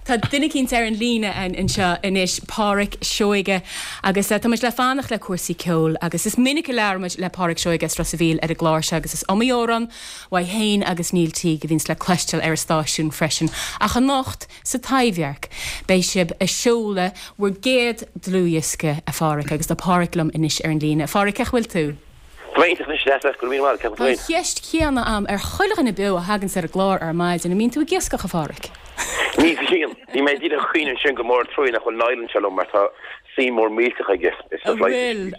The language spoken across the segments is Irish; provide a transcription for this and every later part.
Tá duine cinn ar an lína an seo inis páric seoige agus tá le fánach le cuasaí ceol agus is minic learmid le páric seoige Strasavíl ar a gláirse agus is amíoran wa héin agus níltí go víns le cleistil ar stáisiún freisin a chu nocht sa taimhhearc bei sib a seola bhfuair géad dlúiasca a páric agus tá páriclam inis ar an lína. Páric ach bhfuil tú? Jeist chéanna am ar chuileach na bu a hagann ar a glár ar maid in mín tú giascach a páric. Ní sin, ní mé díad a chuoine sin go mór trúin nach chuil náilann selum mar tá símór mílteach a gist. Bhfuil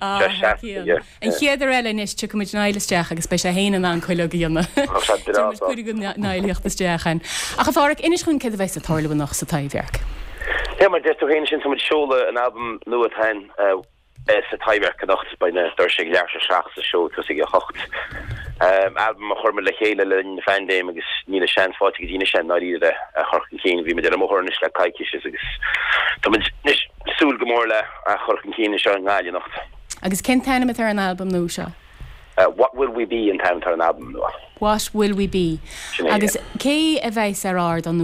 an chéidir eile is tu muid náilaisteach agus bei sé héanaan an chuile íonna. Chuide go náilíochttasteachan. A go páric inis chun céad a bheits a táirla nach sa taimhhearc. Ja, maar desto héine sin som seola an album nuad hain sa taimhhearc anacht by na dorsig learse seach sa show tusig a hocht. Album a chorma le chéile le fandéim agus níle sean fátig díine sean náíide a chorchan céin bhí me de amórnis le caiiciis agus tá nis súl gomór le a chorchan céine seo an gáile nacht. Agus cén tainna ar an album nó seo? What will we be in town tar an album no? What will we be? Agus cé a bheits ar ardan nó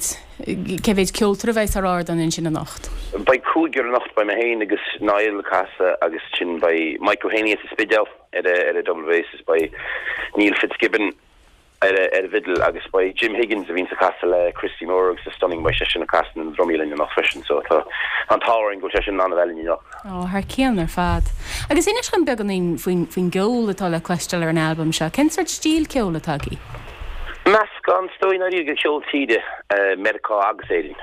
cevéid ceoltar a bheits ar ardan in sin a nacht? By cúgur nacht by me héin agus Niall Casa agus sin by Michael Haney at Spidel at a double basis by Neil Fitzgibbon at a vidal agus by Jim Higgins of Insa Castle Christy Moore agus stunning by Session a Castle and Drumilin in fashion so an towering go session an velin you know. Oh, har céan ar fad. Agus inis gan beganín faoin gceol atá le cleistil ar an album seo. Cén sort stíl ceol atági? Mask an stoin a go ceol tíide medical agus éidir.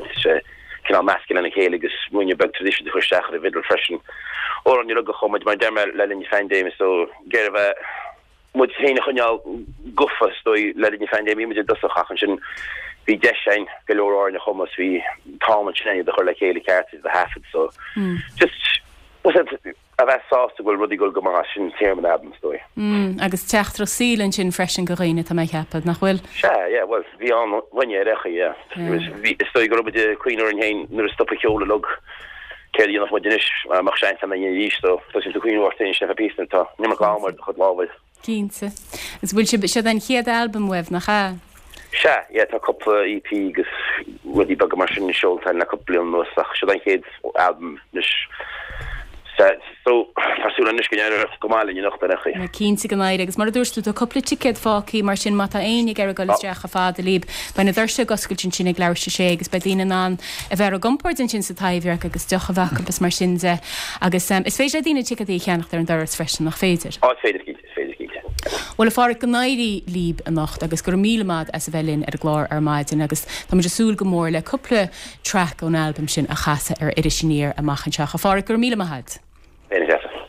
It's masculine and chéile agus muine beg tradition de chuisteach a vidal fashion or an you go chomid my dermer lelin you find them so get a moet heen chonjaal guffa stoi let in find me met dat gaan sin wie deschein galore in de homos wie Tom and Cheney de hele hele kaart is the half it so just was it a best sauce will ruddy go gomasin term album stoi agus techtro sílen sin freshen goine ta mei hapad nach wel yeah well vi on when you rechi yeah stoi go de queen or in heen nu stop a kjole log Kelly nog wat dinis mag zijn van je liefsto dat is de queen wordt in chef piece ta nimmer kamer goed law Gínsa. Is bhfuil se den chéad album webh nach cha? Se, tá couple EP gus rudí bag mar sin seoltain na couple an nuach se den chéad album nus so fasúla nus gnéir gomáile ní nachta rechi. Na cínsa go naide agus mar a dúirstú a couple ticket fácií mar sin mata aine ar a goisteach a fád a líb ba na dúirse goscail sin ag leir sé agus ba dtíine an a bheit a gomport in sin sa taimhhearc agus decha bhacapas mar sinse agus is féidir dtíine ticket í cheannacht ar an doras freisin nach féidir. Féidir Well a fáric go naidí líb a nacht agus gur mílead as a bhelinn ar glár ar maidin agus tá muidir súl go mór le cúpla track ón album sin a chasa ar idirisiníir a machchan seach a fáric gur míle had.